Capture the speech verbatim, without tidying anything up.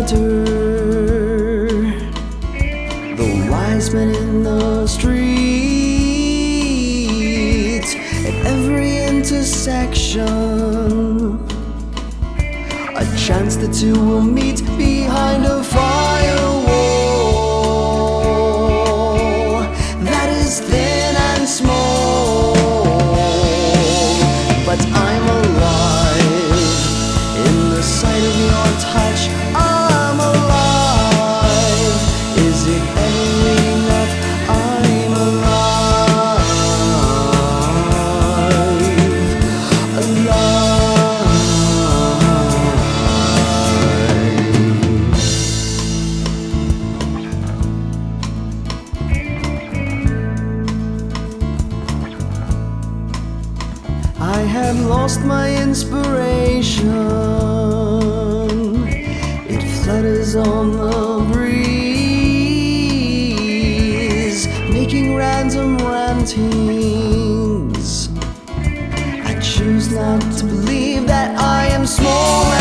enter the wise men in the streets at every intersection. A chance the two will meet behind a firewall that is thin and small. But I'm alive in the sight of your touch. I'm alive. Is it ever enough? I'm alive. Alive. I have lost my inspiration. It flutters on the breeze, making random rantings. I choose not to believe that I am small.